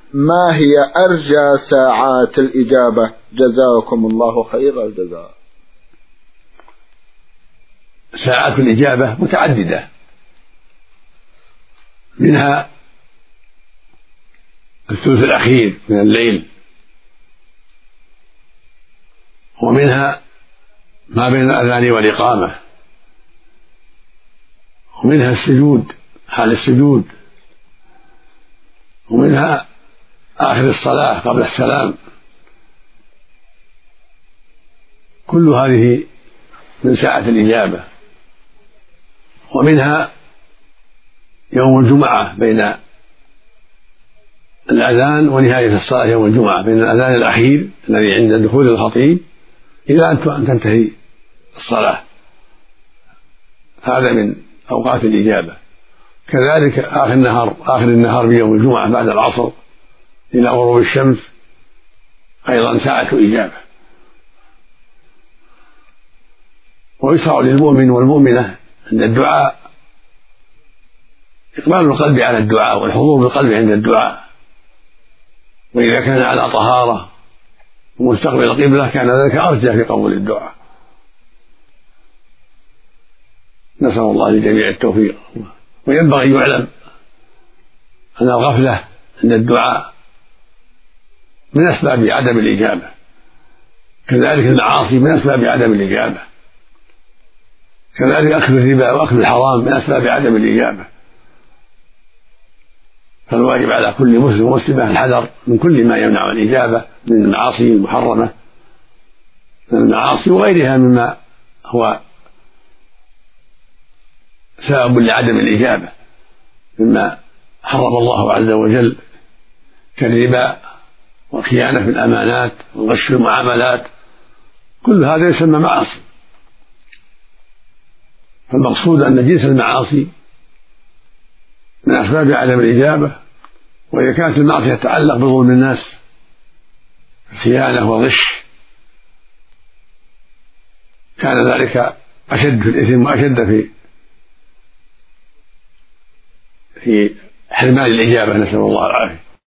ما هي أرجى ساعات الإجابة؟ جزاكم الله خير الجزاء. ساعات الإجابة متعددة، منها الثلث الأخير من الليل، ومنها ما بين الأذان والإقامة، ومنها السجود حال السجود، ومنها آخر الصلاة قبل السلام. كل هذه من ساعة الإجابة. ومنها يوم الجمعة بين الأذان ونهاية الصلاة يوم الجمعة، بين الأذان الأخير الذي عند دخول الخطيب إلى أن تنتهي الصلاة، هذا من أوقات الإجابة. كذلك آخر النهار بيوم الجمعة بعد العصر إلى غروب الشمس أيضا ساعة إجابة. ويشرع للمؤمن والمؤمنة أن الدعاء إقبال القلب على الدعاء والحضور بالقلب عند الدعاء، وإذا كان على طهارة ومستقبل القبلة كان ذلك أرجى في قبول الدعاء. نسأل الله للجميع التوفيق. وينبغي أن يعلم أن الغفلة عند الدعاء من أسباب عدم الإجابة، كذلك المعاصي من أسباب عدم الإجابة، كذلك أكل الربا وأكل الحرام من أسباب عدم الإجابة. فالواجب على كل مسلم ومسلمة الحذر من كل ما يمنع الإجابة من المعاصي المحرمة، من المعاصي وغيرها مما هو سبب لعدم الإجابة، مما حرم الله عز وجل كالربا والخيانة في الأمانات والغش في المعاملات، كل هذا يسمى معاصي. فالمقصود أن جنس المعاصي من أسباب عدم الإجابة، وإذا كانت المعصية تتعلق بظلم الناس الخيانة والغش كان ذلك أشد في الإثم وأشد في حرمان الإجابة، نسأل الله العافية.